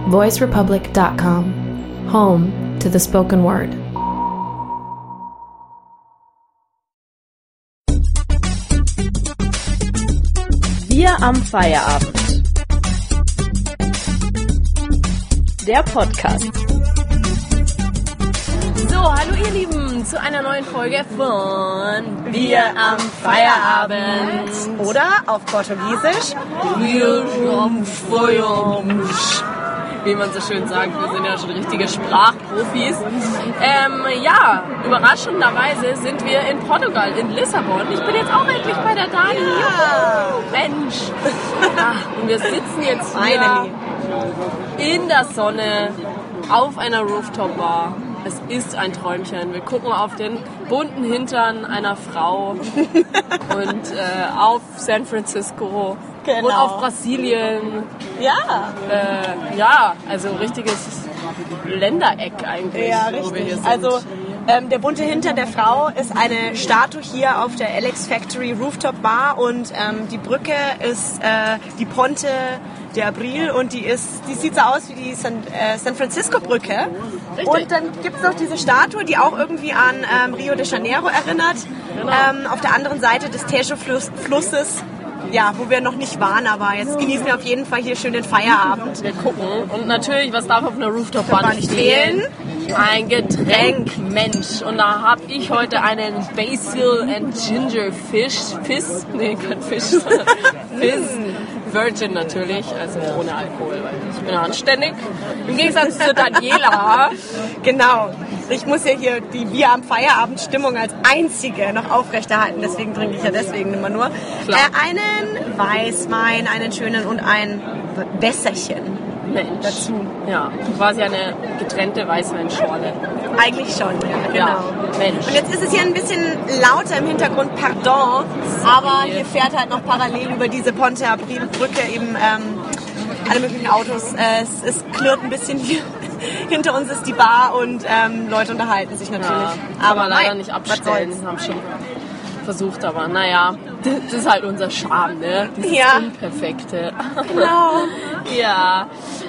voicerepublic.com, home to the spoken word. Wir am Feierabend. Der Podcast. So, hallo ihr Lieben, zu einer neuen Folge von Wir am Feierabend. Oder auf Portugiesisch Wir am Feierabend. Wie man so schön sagt, wir sind ja schon richtige Sprachprofis. Ja, überraschenderweise sind wir in Portugal, in Lissabon. Ich bin jetzt auch endlich bei der Dani. Ja. Mensch. Ja, und wir sitzen jetzt hier in der Sonne auf einer Rooftop-Bar. Es ist ein Träumchen. Wir gucken auf den bunten Hintern einer Frau und auf San Francisco und auf Brasilien. Ja. Ja, also richtiges Ländereck eigentlich, Ja, wo wir richtig. hier sind. Also der bunte Hintern der Frau ist eine Statue hier auf der Alex Factory Rooftop Bar und die Brücke ist die Ponte de Abril und die sieht so aus wie die San Francisco Brücke. Richtig. Und dann gibt es noch diese Statue, die auch irgendwie an Rio de Janeiro erinnert. Genau. Auf der anderen Seite des Tejo-Flusses. Ja, wo wir noch nicht waren, aber jetzt genießen wir auf jeden Fall hier schön den Feierabend. Wir gucken. Und natürlich, was darf auf einer Rooftop-Bar nicht fehlen? Ein Getränk, Mensch. Und da habe ich heute einen Basil and Ginger Fizz. Nee, kein Fisch, sondern Fizz. Virgin natürlich, also ohne Alkohol, weil ich bin anständig. Im Gegensatz zu Daniela. Genau. Ich muss ja hier die Wir am Feierabend Stimmung als einzige noch aufrechterhalten, deswegen trinke ich ja deswegen immer nur. Einen Weißwein, einen schönen und ein Wässerchen. Mensch. Dazu. Ja, quasi eine getrennte Weißweinschorle. Eigentlich schon, ja, genau. Ja, Mensch. Und jetzt ist es hier ein bisschen lauter im Hintergrund, pardon, aber hier fährt halt noch parallel über diese Ponte Abril Brücke eben alle möglichen Autos. Es klirrt ein bisschen hier. Hinter uns ist die Bar und Leute unterhalten sich natürlich. Ja, aber leider nicht abstellen, haben schon versucht, aber naja, das ist halt unser Charme, ne? Das Ja. Unperfekte. Genau. Ja.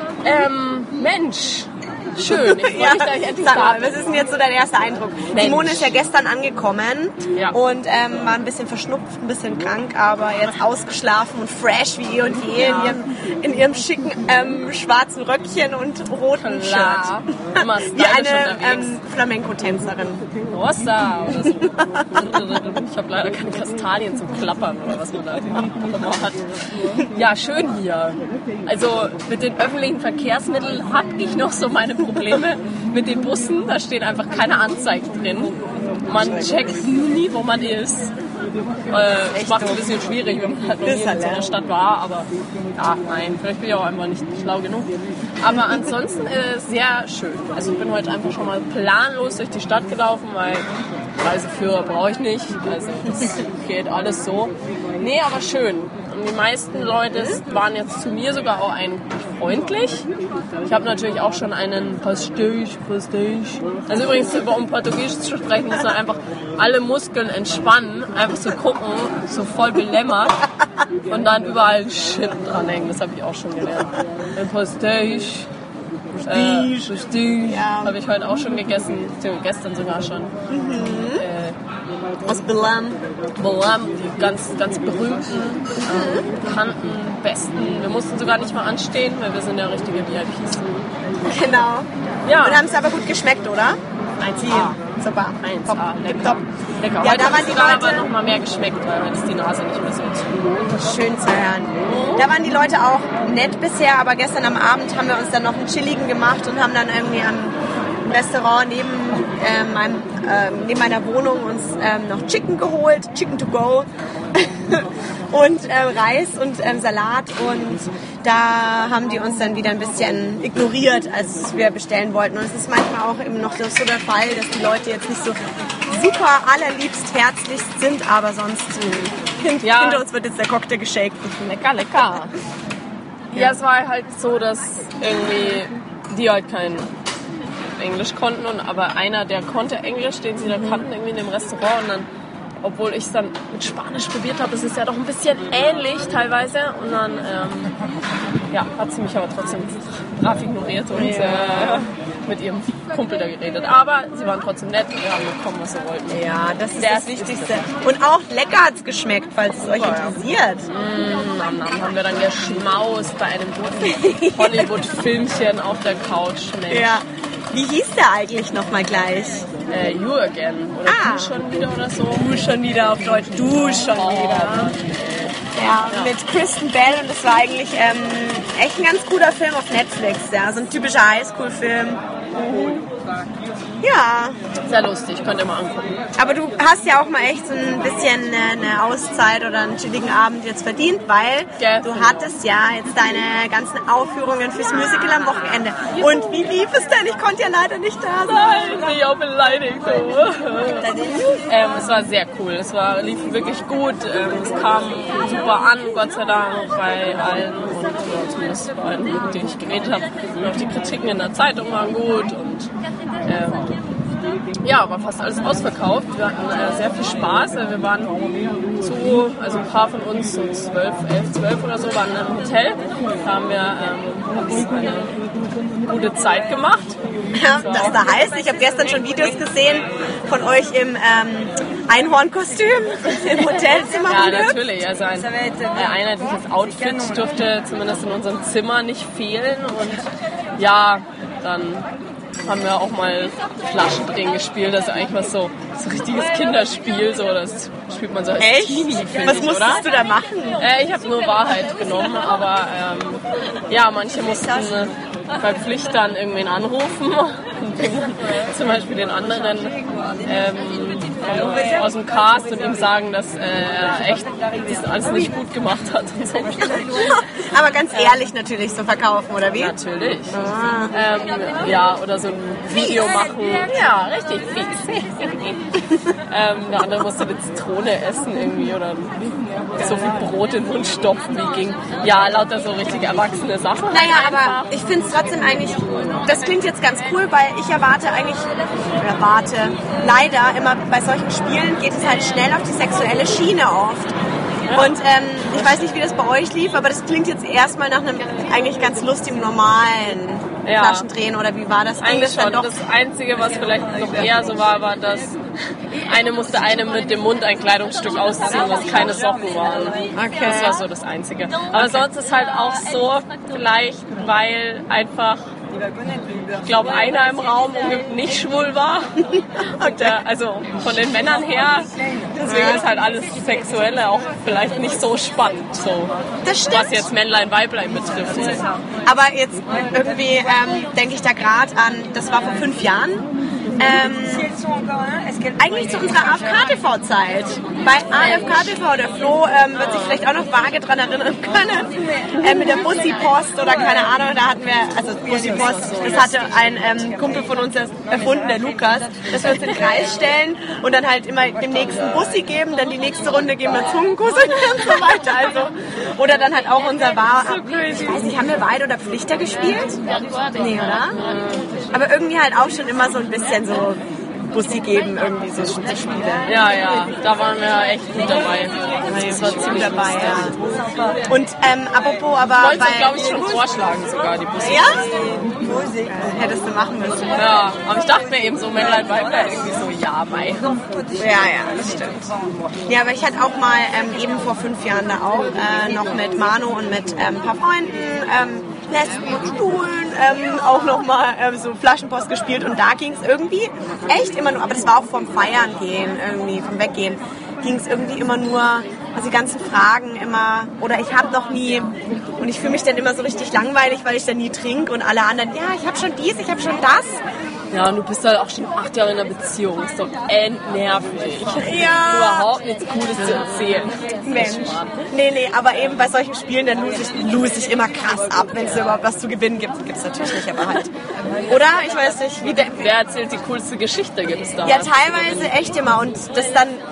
Mensch. Schön, ich freue mich, dass ich endlich Sag da mal, bin. was ist denn jetzt so dein erster Eindruck? Mensch. Simone ist ja gestern angekommen Ja. und war ein bisschen verschnupft, ein bisschen krank, aber jetzt ausgeschlafen und fresh wie eh und je in ihrem schicken schwarzen Röckchen und roten Klar. Shirt. Immer Wie stylisch eine unterwegs. Flamenco-Tänzerin. Rossa oder so. Ich habe leider keine Kastanien zum Klappern oder was man da immer hat. Ja, schön hier. Also mit den öffentlichen Verkehrsmitteln habe ich noch so meine Probleme. Mit den Bussen, da stehen einfach keine Anzeigen drin. Man checkt nie, wo man ist. Das macht es ein bisschen schwierig, wenn man halt noch nie in so einer Stadt war. Aber ja, nein, vielleicht bin ich auch einfach nicht schlau genug. Aber ansonsten sehr schön. Also ich bin heute einfach schon mal planlos durch die Stadt gelaufen, weil Reiseführer brauche ich nicht. Also es geht alles so. Nee, aber schön. Und die meisten Leute waren jetzt zu mir sogar auch eigentlich freundlich. Ich habe natürlich auch schon einen Prestige. Also übrigens, um Portugiesisch zu sprechen, muss man einfach alle Muskeln entspannen, einfach so gucken, so voll belämmert und dann überall Shit dranhängen. Das habe ich auch schon gelernt. Ein Prestige. Ja. Habe ich heute auch schon gegessen, gestern sogar schon. Aus Belém. Belém, die ganz, ganz berühmten, bekannten, besten. Wir mussten sogar nicht mal anstehen, weil wir sind ja richtige VIPs. Genau. Ja. Und haben es aber gut geschmeckt, oder? 1A. Super. 1A, lecker. Top. Lecker. Ja, Heute da hat waren es die sogar Leute- aber noch mal mehr geschmeckt, weil heute ist die Nase nicht mehr so zu. Schön zu hören. Da waren die Leute auch nett bisher, aber gestern am Abend haben wir uns dann noch einen chilligen gemacht und haben dann irgendwie am Restaurant neben meiner Wohnung uns noch Chicken geholt, Chicken to go und Reis und Salat und da haben die uns dann wieder ein bisschen ignoriert, als wir bestellen wollten und es ist manchmal auch eben noch so der Fall, dass die Leute jetzt nicht so super allerliebst herzlichst sind, aber sonst hinter uns wird jetzt der Cocktail geshakt. Lecker, lecker. Ja, es war halt so, dass irgendwie die halt kein Englisch konnten, aber einer, der konnte Englisch, den sie da kannten, irgendwie in dem Restaurant und dann obwohl ich es dann mit Spanisch probiert habe, ist es ja doch ein bisschen ähnlich teilweise. Und dann hat sie mich aber trotzdem brav ignoriert und mit ihrem Kumpel da geredet. Aber sie waren trotzdem nett und wir haben bekommen, was sie wollten. Ja, das ist das Wichtigste. Und auch lecker hat es geschmeckt, falls es euch interessiert. Haben wir dann geschmaust bei einem guten Hollywood-Filmchen auf der Couch. Mensch. Ja. Wie hieß der eigentlich nochmal gleich? You Again. Oder Du schon wieder oder so. Du schon wieder auf Deutsch. Du schon wieder. Ja, mit Kristen Bell und das war eigentlich echt ein ganz guter Film auf Netflix. Ja, so ein typischer Highschool-Film. Ja. Sehr lustig, könnt ihr mal angucken. Aber du hast ja auch mal echt so ein bisschen eine Auszeit oder einen chilligen Abend jetzt verdient, weil du hattest ja jetzt deine ganzen Aufführungen fürs Musical am Wochenende. Und wie lief es denn? Ich konnte ja leider nicht da sein. Nein, bin ich auch beleidigt. Es war sehr cool, lief wirklich gut. Es kam super an, Gott sei Dank, bei allen und zumindest bei allen, mit denen ich geredet habe. Und auch die Kritiken in der Zeitung waren gut und war fast alles ausverkauft. Wir hatten sehr viel Spaß. Wir waren ein paar von uns, so 12 oder so, waren im Hotel. Da haben wir eine gute Zeit gemacht. Ja, das da heißt, ich habe gestern schon Videos gesehen von euch im Einhornkostüm im Hotelzimmer. Ja, natürlich. Also ein einheitliches Outfit dürfte zumindest in unserem Zimmer nicht fehlen. Und ja, dann haben wir auch mal Flaschendrehen gespielt. Das ist eigentlich was so ein richtiges Kinderspiel. So, das spielt man so als Teenie, finde ich, was musstest du da machen? Ich habe nur Wahrheit genommen, aber manche mussten bei Pflicht dann irgendwen anrufen. Zum Beispiel den anderen aus dem Cast und ihm sagen, dass er echt das alles nicht gut gemacht hat. Und so. Aber ganz ehrlich natürlich so verkaufen, oder wie? Natürlich. Oder so ein Video machen. Ja, richtig fix. Der andere musste eine Zitrone essen irgendwie oder so viel Brot in den Mund stopfen wie ging. Ja, lauter so richtige erwachsene Sachen. Naja, aber ich finde es trotzdem eigentlich, das klingt jetzt ganz cool, weil ich erwarte leider immer bei solchen Spielen geht es halt schnell auf die sexuelle Schiene oft. Und ich weiß nicht, wie das bei euch lief, aber das klingt jetzt erstmal nach einem eigentlich ganz lustigen, normalen Flaschendrehen, oder wie war das? Eigentlich schon. Das Einzige, was vielleicht noch eher so war, dass eine musste einem mit dem Mund ein Kleidungsstück ausziehen, was keine Socken waren. Okay. Das war so das Einzige. Aber sonst ist halt auch so, vielleicht, weil einfach, ich glaube, einer im Raum nicht schwul war. Und also von den Männern her, deswegen ist halt alles Sexuelle auch vielleicht nicht so spannend, so, das stimmt. Was jetzt Männlein, Weiblein betrifft. So. Aber jetzt irgendwie denke ich da gerade an, das war vor 5 Jahren. Eigentlich zu unserer AFK-TV-Zeit. Bei AFK-TV, der Flo wird sich vielleicht auch noch vage dran erinnern können, mit der Bussi-Post oder keine Ahnung, da hatten wir, also Bussi-Post, das hatte ein Kumpel von uns erfunden, der Lukas, dass wir uns in den Kreis stellen und dann halt immer dem nächsten Bussi geben, dann die nächste Runde geben wir Zungenkuss und so weiter. Also, oder dann halt auch unser ich weiß nicht, haben wir Wahrheit oder Pflichter gespielt? Nee, oder? Aber irgendwie halt auch schon immer so ein bisschen so Bussi geben, irgendwie so Spiele. Ja, da waren wir echt gut dabei. Das war ziemlich dabei, ja. Und apropos, aber ich wollte glaube ich schon vorschlagen sogar, die Bussi. Ja? Hättest du machen müssen. Ja, aber ich dachte mir eben so, Männlein, Weiblein, irgendwie so, mei. Ja, das stimmt. Ja, aber ich hatte auch mal eben vor 5 Jahren da auch noch mit Manu und mit ein paar Freunden Lesben und Stuhlen auch nochmal so Flaschenpost gespielt und da ging es irgendwie echt immer nur, aber das war auch vom Feiern gehen, irgendwie vom Weggehen, ging es irgendwie immer nur, also die ganzen Fragen immer, oder ich habe noch nie, und ich fühle mich dann immer so richtig langweilig, weil ich dann nie trinke und alle anderen, ja, ich habe schon dies, ich habe schon das. Ja, und du bist halt auch schon 8 Jahre in einer Beziehung. Ist doch endnervig. Ja. Überhaupt nichts Cooles zu erzählen. Mensch. Nee, aber eben bei solchen Spielen, dann lose ich immer krass ab. Wenn es überhaupt was zu gewinnen gibt, gibt es natürlich nicht, aber halt. Oder? Ich weiß nicht. Wer erzählt die coolste Geschichte, gibt es da? Ja, teilweise echt immer. Und das dann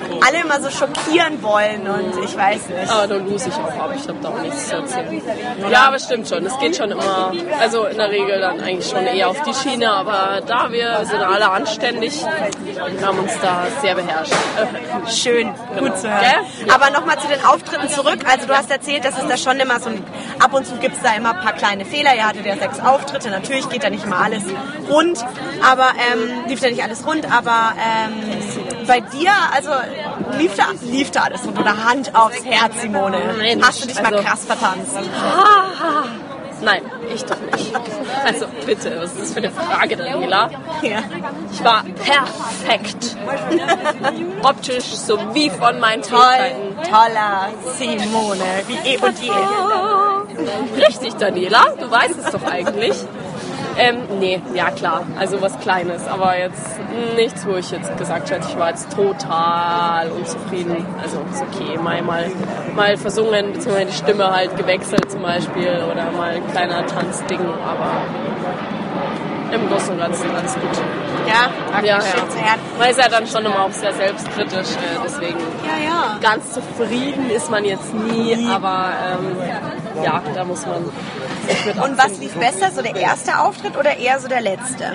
alle immer so schockieren wollen und ich weiß nicht. Aber da lose ich auch ab, ich habe da auch nichts zu erzählen. Ja, aber stimmt schon, es geht schon immer, also in der Regel dann eigentlich schon eher auf die Schiene, aber da wir sind alle anständig und haben uns da sehr beherrscht. Schön, Genau. gut zu hören. Gell? Aber nochmal zu den Auftritten zurück. Also du hast erzählt, dass es da schon immer so, ab und zu gibt es da immer ein paar kleine Fehler. Ihr hattet ja 6 Auftritte, natürlich geht da nicht immer alles rund, aber lief da nicht alles rund, aber bei dir, also lief da alles rund oder Hand aufs Herz, Simone? Mensch, Hast du dich mal krass vertanzt? Nein, ich doch nicht. Also bitte, was ist das für eine Frage, Daniela? Ja. Ich war perfekt. Optisch sowie von meinen Fähigkeiten. Toller Simone, wie eh und je. Richtig, Daniela, du weißt es doch eigentlich. Nee, ja klar, also was Kleines, aber jetzt nichts, wo ich jetzt gesagt hätte, ich war jetzt total unzufrieden. Also ist okay, mal versungen, beziehungsweise die Stimme halt gewechselt zum Beispiel oder mal ein kleiner Tanzding, aber im Großen und Ganzen alles gut. Ja, schön zu hören. Man ist ja dann schon immer auch sehr selbstkritisch, deswegen Ja. ganz zufrieden ist man jetzt nie, aber ja, da muss man sich mit Und was lief besser, so der erste Auftritt oder eher so der letzte?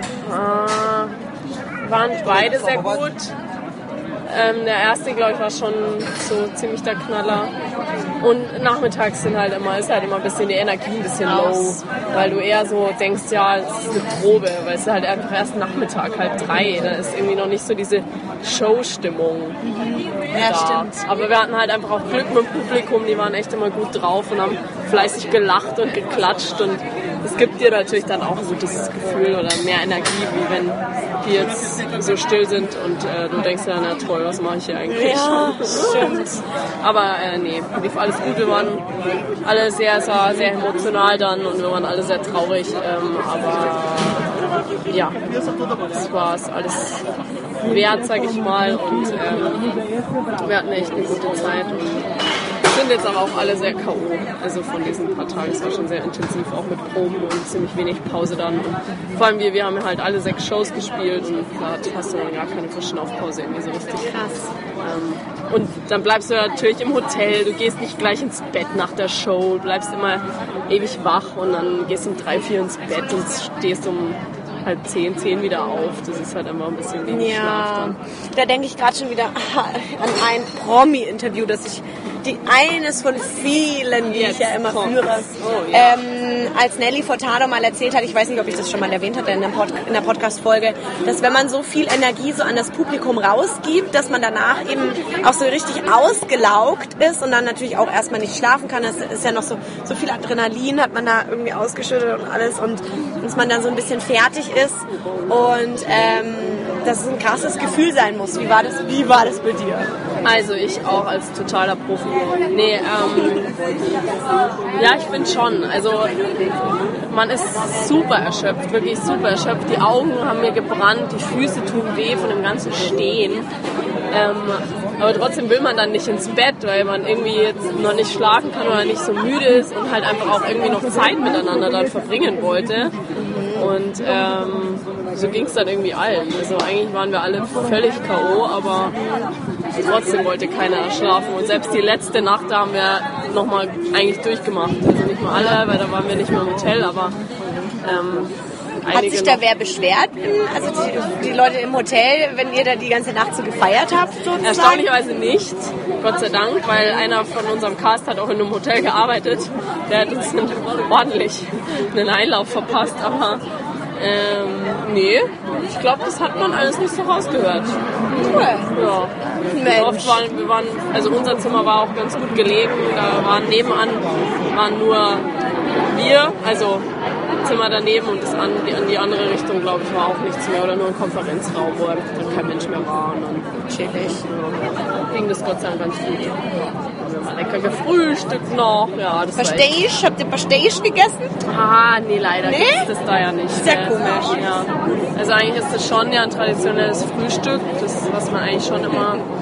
Waren beide sehr gut. Der erste, glaube ich, war schon so ziemlich der Knaller. Und nachmittags ist halt immer ein bisschen die Energie ein bisschen low, weil du eher so denkst, ja, es ist eine Probe, weil es ist halt einfach erst Nachmittag, 2:30, da ist irgendwie noch nicht so diese Showstimmung Ja, da. stimmt. Aber wir hatten halt einfach auch Glück mit dem Publikum, die waren echt immer gut drauf und haben fleißig gelacht und geklatscht und es gibt dir natürlich dann auch so dieses Gefühl oder mehr Energie, wie wenn die jetzt so still sind und du denkst ja, na toll, was mache ich hier eigentlich? Ja, stimmt. Aber nee, lief alles gut. Wir waren alle sehr emotional dann und wir waren alle sehr traurig. Aber ja, das war es alles wert, sag ich mal. Und wir hatten echt eine gute Zeit. Und sind jetzt aber auch alle sehr K.O. Also von diesen paar Tagen. Es war schon sehr intensiv, auch mit Proben und ziemlich wenig Pause dann. Und vor allem wir haben halt alle 6 Shows gespielt und da hast du dann gar keine Verschnaufpause irgendwie so richtig. Krass. Und dann bleibst du natürlich im Hotel, du gehst nicht gleich ins Bett nach der Show, du bleibst immer ewig wach und dann gehst du um 3, 4 ins Bett und stehst um 9:30 wieder auf. Das ist halt immer ein bisschen wenig Schlaf dann. Da denke ich gerade schon wieder an ein Promi-Interview, das ich eines von vielen, die ich ja immer führe, als Nelly Furtado mal erzählt hat, ich weiß nicht, ob ich das schon mal erwähnt hatte in der Podcast-Folge, dass wenn man so viel Energie so an das Publikum rausgibt, dass man danach eben auch so richtig ausgelaugt ist und dann natürlich auch erstmal nicht schlafen kann. Das ist ja noch so viel Adrenalin hat man da irgendwie ausgeschüttet und alles und dass man dann so ein bisschen fertig ist und dass es ein krasses Gefühl sein muss. Wie war das bei dir? Also ich auch als totaler Profi. Nee, ja, ich finde schon. Also man ist super erschöpft, wirklich super erschöpft. Die Augen haben mir gebrannt, die Füße tun weh von dem ganzen Stehen. Aber trotzdem will man dann nicht ins Bett, weil man irgendwie jetzt noch nicht schlafen kann oder nicht so müde ist und halt einfach auch irgendwie noch Zeit miteinander dann verbringen wollte. Und so ging es dann irgendwie allen. Also eigentlich waren wir alle völlig K.O., aber trotzdem wollte keiner schlafen. Und selbst die letzte Nacht, da haben wir nochmal eigentlich durchgemacht. Also nicht mal alle, weil da waren wir nicht mehr im Hotel, aber hat sich da wer beschwert? Also die Leute im Hotel, wenn ihr da die ganze Nacht so gefeiert habt? Sozusagen? Erstaunlicherweise nicht, Gott sei Dank, weil einer von unserem Cast hat auch in einem Hotel gearbeitet. Der hat uns ordentlich einen Einlauf verpasst, aber nee, ich glaube, das hat man alles nicht so rausgehört. Cool. Ja. Oft also unser Zimmer war auch ganz gut gelegen, da waren nebenan nur wir, also Zimmer daneben und das an die andere Richtung, glaube ich, war auch nichts mehr oder nur ein Konferenzraum, wo dann kein Mensch mehr war und dann chillig. Ging das Gott sei Dank ganz gut. Wir haben lecker gefrühstückt noch. Ja, das Pastéis? Habt ihr Pastéis gegessen? Ah, nee, leider gibt es das da ja nicht. Sehr komisch. Ja. Also eigentlich ist das schon ja ein traditionelles Frühstück, das was man eigentlich schon immer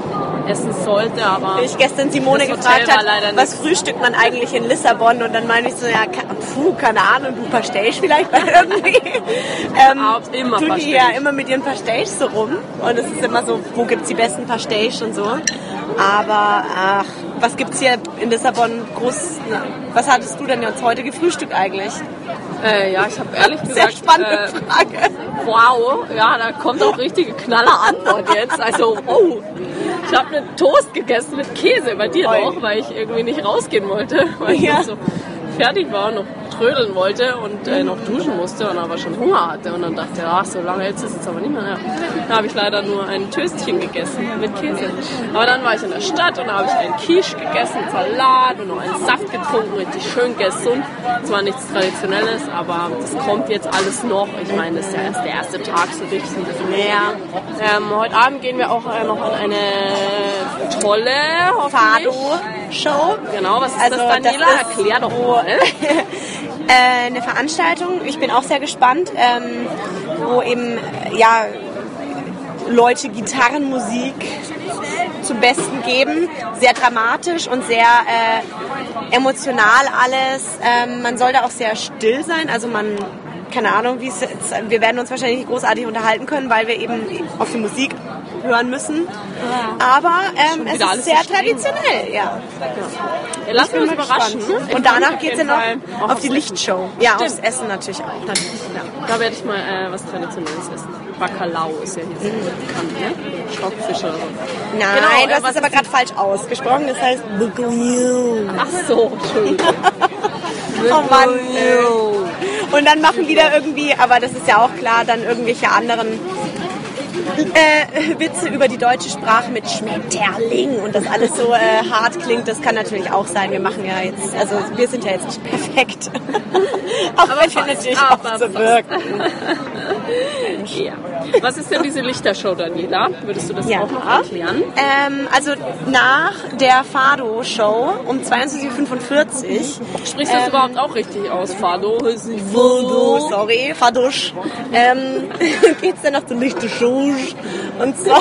essen sollte, aber ich gestern Simone das gefragt Hotel war hat, leider was nix. frühstückt man eigentlich in Lissabon? Und dann meine ich so, ja, keine Ahnung, du Pastéis vielleicht irgendwie. Immer tun die Pastéis. ja immer mit ihren Pastéis so rum. Und es ist immer so, wo gibt's die besten Pastéis und so. Aber was gibt's hier in Lissabon groß? Was hattest du denn jetzt heute gefrühstückt eigentlich? Ja, ich habe ehrlich Sehr gesagt, spannende Frage. wow, ja, da kommt auch richtige Knaller-Antwort jetzt. Also, oh, ich habe einen Toast gegessen mit Käse bei dir Oi. noch, weil ich irgendwie nicht rausgehen wollte, weil ich Ja. noch so fertig war und noch trödeln wollte und noch duschen musste und aber schon Hunger hatte. Und dann dachte ich, ach, so lange hält es jetzt aber nicht mehr. Ja. Da habe ich leider nur ein Töstchen gegessen mit Käse. Aber dann war ich in der Stadt und da habe ich einen Quiche gegessen, Salat und noch einen Saft getrunken, richtig schön gesund. Zwar nichts Traditionelles, aber das kommt jetzt alles noch. Ich meine, das ist ja erst der erste Tag, so richtig ein bisschen mehr. Heute Abend gehen wir auch noch an eine tolle Fado-Show. Genau, was ist Also, das, Daniela? das ist, Erklär doch mal. eine Veranstaltung, ich bin auch sehr gespannt, wo eben ja, Leute Gitarrenmusik zum Besten geben. Sehr dramatisch und sehr emotional alles. Man soll da auch sehr still sein, also keine Ahnung, wie es jetzt, wir werden uns wahrscheinlich nicht großartig unterhalten können, weil wir eben auf die Musik hören müssen. Aber es wieder ist alles sehr so streng. traditionell, ja. Ja, lass bin uns mal überraschen. gespannt. Ich Und freu mich danach geht es ja jeden Fall noch auch auf die Lichtshow. Ja, Stimmt. aufs Essen natürlich auch. Natürlich, ja. Da werde ich mal was Traditionelles essen. Bacalhau ist ja hier so bekannt, ne? Stockfische. Nein, Genau, du hast was es aber gerade falsch ausgesprochen. Das heißt Bacalhau. Ach so, Entschuldigung. Oh Mann. Und dann machen die da irgendwie, aber das ist ja auch klar, dann irgendwelche anderen Witze über die deutsche Sprache mit Schmetterling und das alles so hart klingt. Das kann natürlich auch sein. Wir machen ja jetzt, also wir sind ja jetzt nicht perfekt. Auch wenn wir natürlich auch so wirken. Ja. Was ist denn diese Lichtershow, Daniela? Würdest du das auch noch erklären? Also nach der Fado-Show um 22.45 Uhr. Sprichst du das überhaupt auch richtig aus? Fado? Fado, sorry, Fadusch. Geht's dann noch zur Lichtershow? Und zwar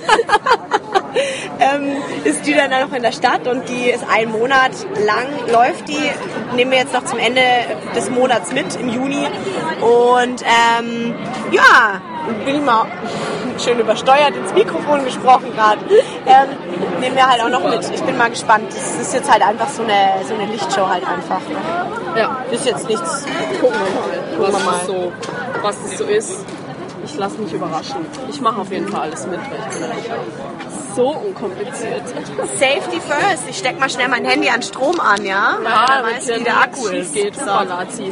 ist die dann noch in der Stadt und die ist einen Monat lang, läuft die, nehmen wir jetzt noch zum Ende des Monats mit, im Juni. Und ja, bin ich mal schön übersteuert ins Mikrofon gesprochen gerade. Nehmen wir halt auch noch mit. Ich bin mal gespannt. Das ist jetzt halt einfach so eine Lichtshow halt einfach. Ja. Ist jetzt nichts. Gucken wir mal, was es so ist. Ich lasse mich überraschen. Ich mache auf jeden Fall alles mit, weil ich bin eigentlich so unkompliziert. Safety first. Ich steck mal schnell mein Handy an Strom an, ja? Ja, Weil damit weiß, wie der Akku ist. Geht. So. Nazi.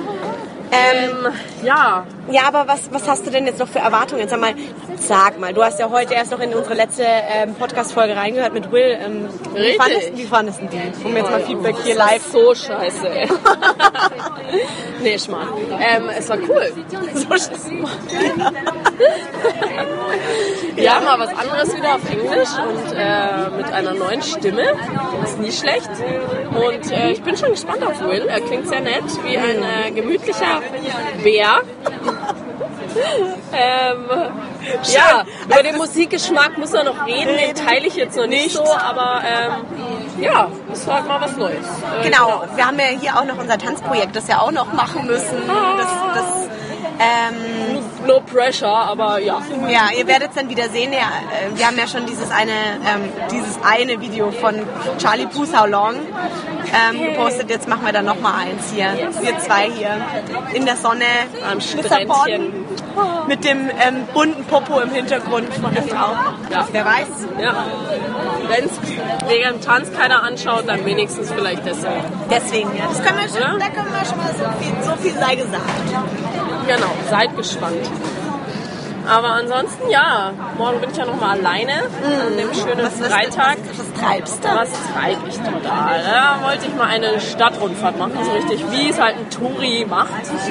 Ja. Ja, aber was hast du denn jetzt noch für Erwartungen? Sag mal, du hast ja heute erst noch in unsere letzte Podcast-Folge reingehört mit Will. Wie fandest du die? Um jetzt mal Feedback hier live. So scheiße, ey. Nee, Schmarrn. Es war cool. So scheiße. Ja, mal was anderes wieder auf Englisch und mit einer neuen Stimme. Ist nie schlecht. Und ich bin schon gespannt auf Will. Er klingt sehr nett, wie ein gemütlicher Bär. Ja, über den Musikgeschmack muss er noch reden, den teile ich jetzt noch nicht so, aber ja, ist halt mal was Neues. Genau, wir haben ja hier auch noch unser Tanzprojekt, das wir auch noch machen müssen. No pressure, aber ja. Ja, ihr werdet es dann wieder sehen. Ja, wir haben ja schon dieses eine Video von Charlie Puth How Long gepostet. Jetzt machen wir dann noch mal eins hier. Wir zwei hier in der Sonne Am Lissabon Strändchen. mit dem bunten Popo im Hintergrund von der Frau. Ja. Wer weiß. Ja. Wenn es wegen dem Tanz keiner anschaut, dann wenigstens vielleicht deshalb. Deswegen, ja. Das können wir schon, Oder? da können wir schon mal so viel sei gesagt. Genau, seid gespannt. Aber ansonsten, ja, morgen bin ich ja noch mal alleine an dem schönen Freitag. Was treibst du? Was treibe ich total? Da wollte ich mal eine Stadtrundfahrt machen, so richtig, wie es halt ein Touri macht.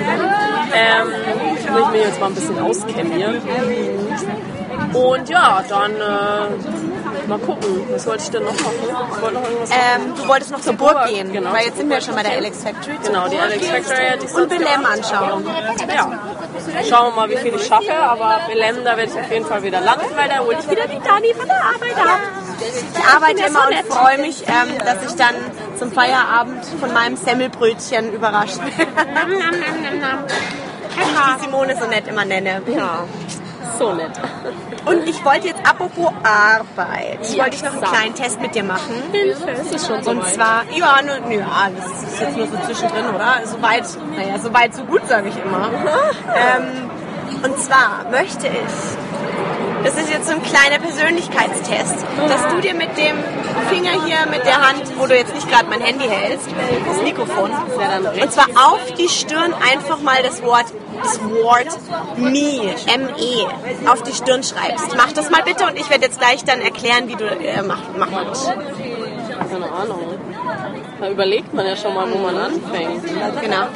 Will ich mich jetzt mal ein bisschen auskennen hier. Und ja, dann mal gucken, was wollte ich denn noch machen? Ich wollte noch irgendwas machen. Du wolltest noch zur Burg gehen, genau, weil zur jetzt sind wir Burg. schon bei der Alex Factory. Genau, die Alex Factory hätte ich Und sonst Belém gemacht. anschauen. Ja, schauen wir mal, wie viel ich schaffe, aber Belém, da werde ich auf jeden Fall wieder landen, weil da hole ich wieder die Dani von der Arbeit ab. Ich arbeite immer und freue mich, dass ich dann zum Feierabend von meinem Semmelbrötchen überrascht werde. Wie ich die Simone so nett immer nenne. Ja, so nett. Und ich wollte jetzt, apropos Arbeit, wollte ich noch einen kleinen Test mit dir machen. Das ist schon so Und weit. zwar, das ist jetzt nur so zwischendrin, oder? Soweit, so gut, sage ich immer. Und zwar möchte ich, das ist jetzt so ein kleiner Persönlichkeitstest, dass du dir mit dem Finger hier, mit der Hand, wo du jetzt nicht gerade mein Handy hältst, das Mikrofon, und zwar auf die Stirn einfach mal das Wort Me, M-E, auf die Stirn schreibst. Mach das mal bitte und ich werde jetzt gleich dann erklären, wie du mach mal. Keine Ahnung. Da überlegt man ja schon mal, wo man anfängt. Genau.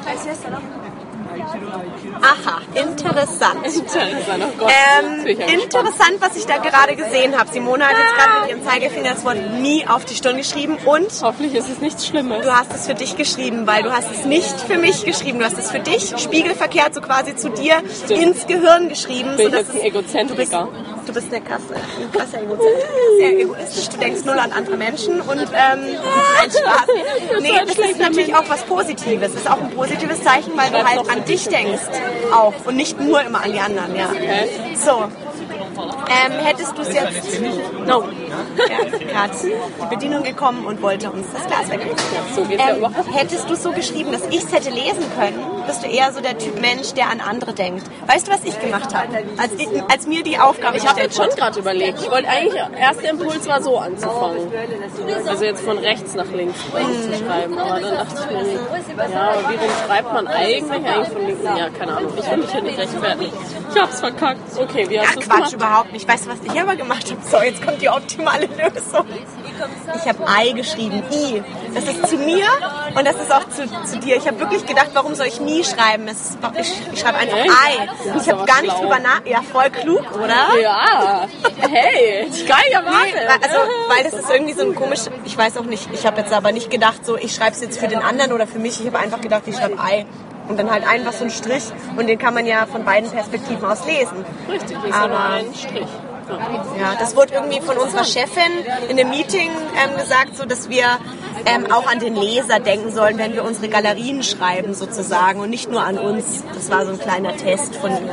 Aha, interessant. Interessant, oh Gott. Interessant, was ich da gerade gesehen habe. Simone hat jetzt gerade mit ihrem Zeigefinger das Wort Me auf die Stirn geschrieben und Hoffentlich ist es nichts Schlimmes. du hast es für dich geschrieben, weil du hast es nicht für mich geschrieben. Du hast es für dich, spiegelverkehrt, so quasi zu dir ins Gehirn geschrieben. Bin ich jetzt ein Egozentriker? Du bist eine krasser Egozentriker. Sehr egoistisch. Du denkst null an andere Menschen und nein, Spaß. Nee, das ist natürlich auch was Positives. Das ist auch ein positives Zeichen, weil du halt an dich denkst auch und nicht nur immer an die anderen. Ja. Okay. So. Hättest du es jetzt... No. Ja, gerade die Bedienung gekommen und wollte uns das Glas wegnehmen. So geht's ja überhaupt. Hättest du es so geschrieben, dass ich es hätte lesen können, bist du eher so der Typ Mensch, der an andere denkt. Weißt du, was ich gemacht habe? Als mir die Aufgabe Ich habe gestellt jetzt schon wurde. gerade überlegt. Ich wollte eigentlich, erster Impuls war so anzufangen. Also jetzt von rechts nach links zu schreiben. Aber dann dachte ich mir, ja, wie rum schreibt man eigentlich? Eigentlich von links, ja, keine Ahnung. Ich will mich hier nicht rechtfertigen. Ich hab's verkackt. Okay, wie hast Ja, du's Quatsch, gemacht? überhaupt nicht. Weißt du, was ich aber gemacht habe? So, jetzt kommt die optimale Lösung. Ich habe I geschrieben, I. Das ist zu mir und das ist auch zu dir. Ich habe wirklich gedacht, warum soll ich nie schreiben? Ich schreibe einfach I. Ich habe gar nicht drüber nach... Ja, voll klug, oder? Ja, hey, ich gar nicht erwartet. Weil das ist irgendwie so ein komisch... Ich weiß auch nicht, ich habe jetzt aber nicht gedacht, so ich schreibe es jetzt für den anderen oder für mich. Ich habe einfach gedacht, ich schreibe I. Und dann halt einfach so ein Strich und den kann man ja von beiden Perspektiven aus lesen. Richtig, ist Aber- aber ein Strich. Ja, das wurde irgendwie von unserer Chefin in einem Meeting gesagt, so dass wir auch an den Leser denken sollen, wenn wir unsere Galerien schreiben sozusagen und nicht nur an uns. Das war so ein kleiner Test von ihr.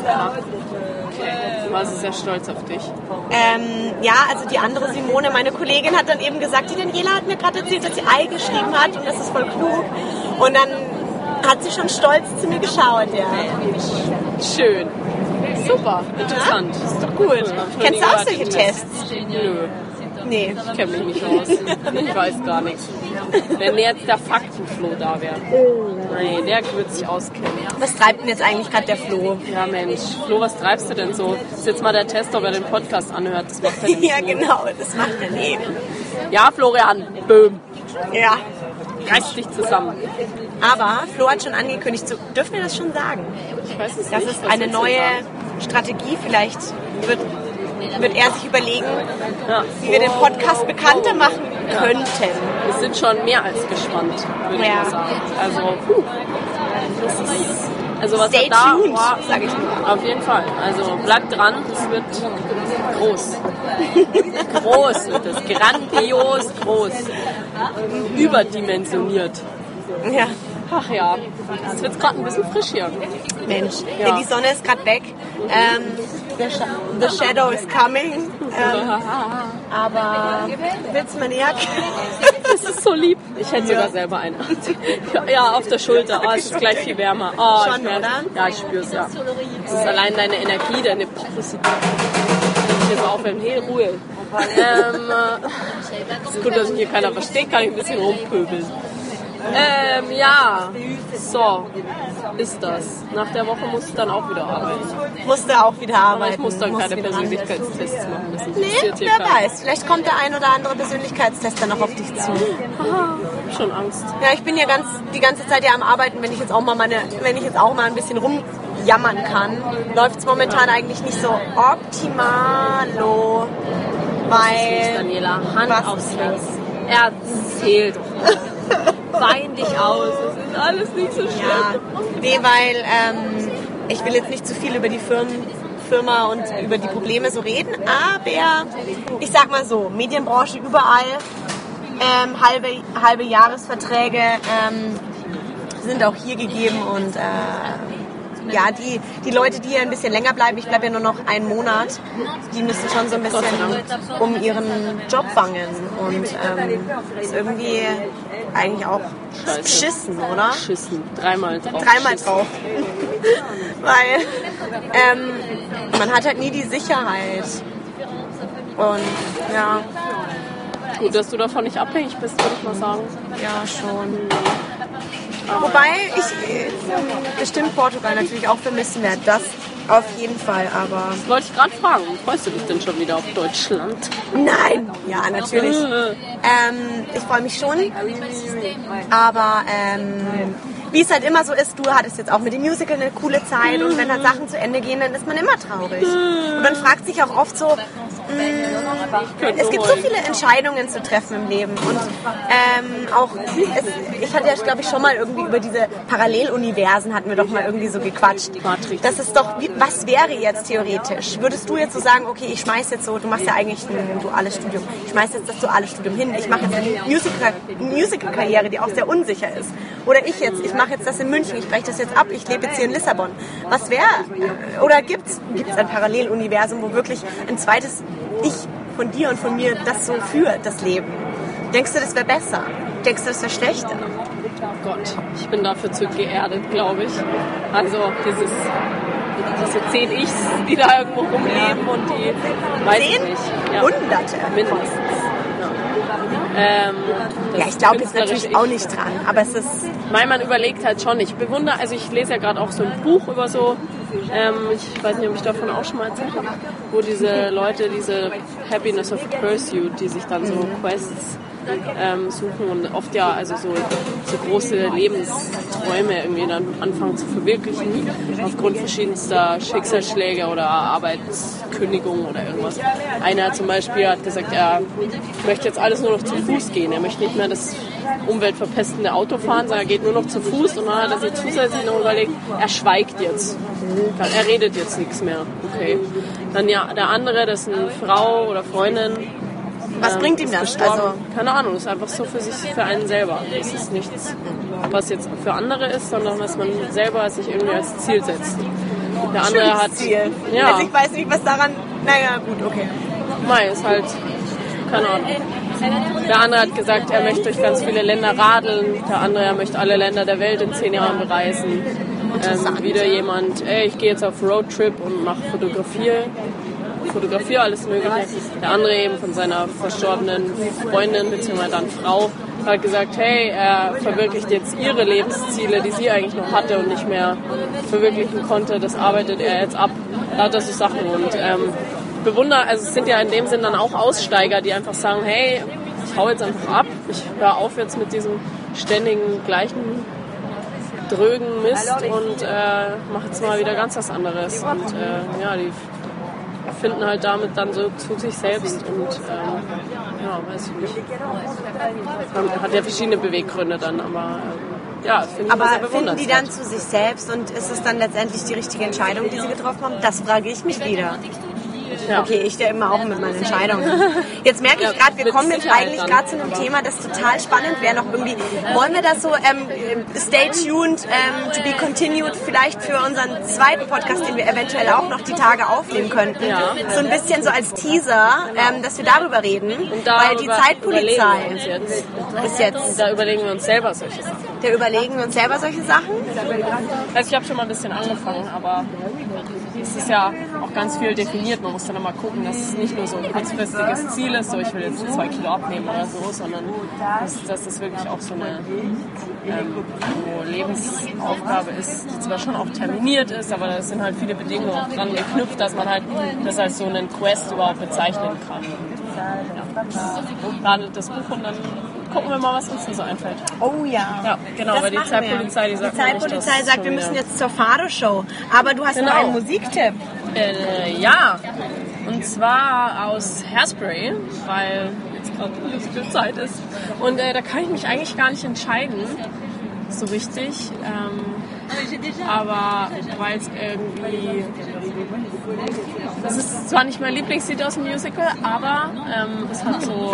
Du warst sehr stolz auf dich. Ja, also die andere Simone, meine Kollegin, hat dann eben gesagt, die Daniela hat mir gerade erzählt, dass sie I geschrieben hat und das ist voll klug. Und dann hat sie schon stolz zu mir geschaut, ja. Schön. Super, interessant. Ja, ist doch gut. Kennst du auch solche Tests? Nö, Nee. ich kenne mich nicht aus. Ich weiß gar nichts. Wenn jetzt der Faktenflo da wäre. Nee, der wird sich auskennen. Was treibt denn jetzt eigentlich gerade der Flo? Ja Mensch, Flo, was treibst du denn so? Das ist jetzt mal der Test, ob er den Podcast anhört. Das macht er nicht. Ja, genau, das macht er nie. Ja, Florian, böhm. Ja. Reiß dich zusammen. Aber Flo hat schon angekündigt, dürfen wir das schon sagen? Ich weiß es Das nicht. ist was eine willst du neue sagen? Strategie. Vielleicht wird er sich überlegen, Ja. wie wir den Podcast bekannter machen könnten. Wir sind schon mehr als gespannt, würde ich Ja. mal sagen. Also was Stay da tuned, war, sag ich nur. auf jeden Fall. Also bleibt dran, es wird groß. Groß wird es, grandios groß. Überdimensioniert. Ja, Ach ja, es wird gerade ein bisschen frisch hier. Mensch. Ja. Ja, die Sonne ist gerade weg. The shadow is coming. Aber willst du meine Jacke? Das ist so lieb. Ich hätte sogar selber eine. Ja, auf der Schulter. Oh, es ist gleich viel wärmer. Oh, Schon, ich merk's. oder? Ja, ich spüre es, ja. Es ist allein deine Energie, deine Positivität. Ich hier so aufwärmen. Hey, Ruhe. Es ist gut, dass mich hier keiner versteht, kann ich ein bisschen rumpöbeln. Ja, so ist das. Nach der Woche muss ich dann auch wieder arbeiten. Musste auch wieder arbeiten. Aber ich muss dann keine wieder ran. Persönlichkeitstests machen. Das Nee, interessiert hier wer keinen. weiß. Vielleicht kommt der ein oder andere Persönlichkeitstest dann noch auf dich zu. Schon Angst. Ja, ich bin ja die ganze Zeit ja am Arbeiten, wenn ich jetzt auch mal ein bisschen rumjammern kann, läuft es momentan eigentlich nicht so optimalo, weil... Daniela, Hand Was aufs ist Herz. Erzähl doch. Wein dich aus. Es ist alles nicht so schlimm. Ja, nee, weil ich will jetzt nicht zu viel über die Firma und über die Probleme so reden, aber ich sag mal so, Medienbranche überall, halbe Jahresverträge sind auch hier gegeben und ja, die Leute, die hier ein bisschen länger bleiben, ich bleibe ja nur noch einen Monat, die müssen schon so ein bisschen um ihren Job bangen und ist irgendwie eigentlich auch beschissen, oder? Beschissen, dreimal drauf. Weil man hat halt nie die Sicherheit und ja. Gut, dass du davon nicht abhängig bist, würde ich mal sagen. Ja, schon. Wobei ich bestimmt Portugal natürlich auch vermissen werde. Das auf jeden Fall, aber... Das wollte ich gerade fragen. Freust du dich denn schon wieder auf Deutschland? Nein! Ja, natürlich. Ich freue mich schon. Aber wie es halt immer so ist, du hattest jetzt auch mit dem Musical eine coole Zeit und wenn halt Sachen zu Ende gehen, dann ist man immer traurig. Und man fragt sich auch oft so, es gibt so viele Entscheidungen zu treffen im Leben und ich hatte ja, glaube ich, schon mal irgendwie über diese Paralleluniversen hatten wir doch mal irgendwie so gequatscht. Das ist doch, was wäre jetzt theoretisch? Würdest du jetzt so sagen, okay, ich schmeiß jetzt so, du machst ja eigentlich ein duales Studium, ich schmeiß jetzt das duale Studium hin, ich mache jetzt eine Musical-Karriere, die auch sehr unsicher ist. Oder ich mache jetzt das in München, ich breche das jetzt ab, ich lebe jetzt hier in Lissabon. Was wäre, oder gibt's ein Paralleluniversum, wo wirklich ein zweites Ich von dir und von mir das so führt, das Leben? Denkst du, das wäre besser? Denkst du, das wäre schlechter? Oh Gott, ich bin dafür zu geerdet, glaube ich. Also diese 10 Ichs, die da irgendwo rumleben und die, weiß ich nicht. Ja. Hunderte? Mindestens. Ja, ich glaube jetzt natürlich auch nicht dran, aber es ist... Man überlegt halt schon, ich bewundere, also ich lese ja gerade auch so ein Buch über so, ich weiß nicht, ob ich davon auch schon mal erzählt habe, wo diese Leute, diese Happiness of Pursuit, die sich dann so Quests suchen und oft ja also so große Lebensträume irgendwie dann anfangen zu verwirklichen aufgrund verschiedenster Schicksalsschläge oder Arbeitskündigungen oder irgendwas. Einer zum Beispiel hat gesagt, er möchte jetzt alles nur noch zu Fuß gehen. Er möchte nicht mehr das umweltverpestende Auto fahren, sondern er geht nur noch zu Fuß und dann hat er sich zusätzlich noch überlegt, er schweigt jetzt. Er redet jetzt nichts mehr. Okay. Dann ja, der andere, das ist eine Frau oder Freundin. Was bringt ihm das? Also keine Ahnung, das ist einfach so für einen selber. Das ist nichts, was jetzt für andere ist, sondern was man selber sich irgendwie als Ziel setzt. Der andere hat Ziel. Ja. Also ich weiß nicht, was daran... Naja, gut, okay. Mai ist halt, keine Ahnung. Der andere hat gesagt, er möchte durch ganz viele Länder radeln. Der andere, er möchte alle Länder der Welt in 10 Jahren bereisen. Wieder jemand, ich gehe jetzt auf Roadtrip und mache fotografiere alles Mögliche. Der andere eben von seiner verstorbenen Freundin bzw. dann Frau hat gesagt, hey, er verwirklicht jetzt ihre Lebensziele, die sie eigentlich noch hatte und nicht mehr verwirklichen konnte. Das arbeitet er jetzt ab. Lauter so Sachen und bewundere, also es sind ja in dem Sinn dann auch Aussteiger, die einfach sagen, hey, ich hau jetzt einfach ab, ich höre auf jetzt mit diesem ständigen gleichen drögen Mist und mache jetzt mal wieder ganz was anderes. Und ja, die finden halt damit dann so zu sich selbst und ja, weiß ich nicht. Man hat ja verschiedene Beweggründe dann, aber ja, finde ich aber sehr bewundernswert. finden die dann zu sich selbst und ist es dann letztendlich die richtige Entscheidung, die sie getroffen haben? Das frage ich mich wieder. Ja. Okay, ich stehe immer auch mit meinen Entscheidungen. Jetzt merke ich gerade, wir kommen jetzt eigentlich gerade zu einem Thema, das total spannend wäre. Noch irgendwie, wollen wir das so, stay tuned, to be continued, vielleicht für unseren zweiten Podcast, den wir eventuell auch noch die Tage aufnehmen könnten. Ja. So ein bisschen so als Teaser, dass wir darüber reden. Und weil die Zeitpolizei bis jetzt. Da überlegen wir uns selber solche Sachen. Also ich habe schon mal ein bisschen angefangen, aber es ist ja auch ganz viel definiert. Man muss dann immer gucken, dass es nicht nur so ein kurzfristiges Ziel ist, so ich will jetzt 2 Kilo abnehmen oder so, sondern dass das wirklich auch so eine Lebensaufgabe ist, die zwar schon auch terminiert ist, aber da sind halt viele Bedingungen auch dran geknüpft, dass man halt das als so einen Quest überhaupt bezeichnen kann. Ja, das Buch und dann gucken wir mal, was uns denn so einfällt. Oh ja. Ja, genau, das weil die Zeitpolizei, die sagt, wir müssen jetzt zur Fado-Show. Aber du hast noch einen Musiktipp. Ja, und zwar aus Hairspray, weil jetzt gerade so viel Zeit ist. Und da kann ich mich eigentlich gar nicht entscheiden. so richtig. Aber weil es irgendwie... Das ist zwar nicht mein Lieblingslied aus dem Musical, aber es hat so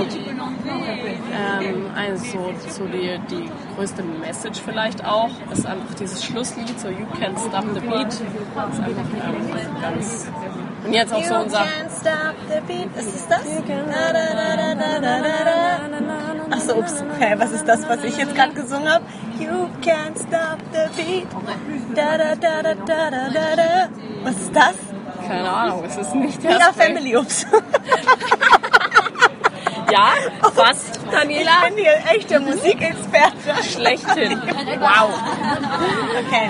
die größte Message vielleicht auch. Es ist einfach dieses Schlusslied, so You Can't Stop the Beat. Das ist einfach ganz... Und jetzt auch so unser... You can't stop the beat. Ist es das? Achso, ups. Okay, was ist das, was ich jetzt gerade gesungen habe? You can't stop the beat. Da, da, da, da, da, da, da. Was ist das? Keine Ahnung, es ist nicht der Ja, Family, ups. Ja, fast, Daniela. Ich bin hier echter Musikexperte. Schlechthin. Wow. Okay.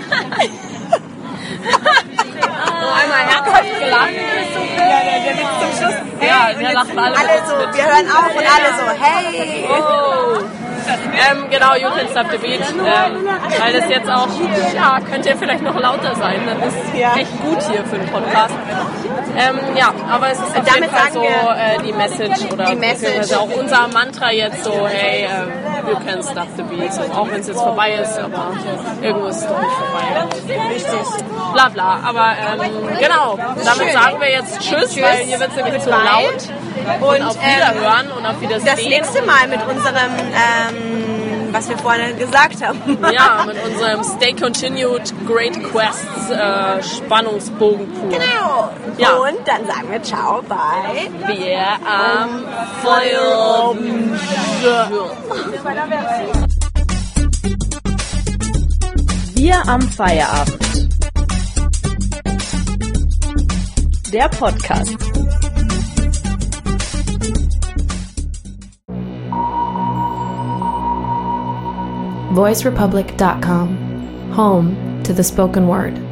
Noch einmal herzlich gelacht. Ja, der Witz zum Schluss. Hey, Ja, wir lachen alle so, mit. wir hören auf und alle so, hey. Oh. Genau, You Can't Stop the Beat. Weil das jetzt auch, ja, könnte ja vielleicht noch lauter sein. Das ist echt gut hier für den Podcast. Ja, aber es ist auf jeden Fall so die Message oder beziehungsweise auch unser Mantra jetzt so, hey, You Can't Stop the Beat. So, auch wenn es jetzt vorbei ist, aber irgendwo ist es doch nicht vorbei. Richtig. Bla bla, aber genau, damit sagen wir jetzt Tschüss, weil hier wird es nämlich zu laut. Und auf Wiederhören und auf Wiedersehen. Das nächste Mal mit unserem, was wir vorhin gesagt haben. Ja, mit unserem Stay Continued Great Quests Spannungsbogen-Tour. Genau. Ja. Und dann sagen wir Ciao bei Wir am Feuer. Wir am Feierabend. Der Podcast. VoiceRepublic.com, home to the spoken word.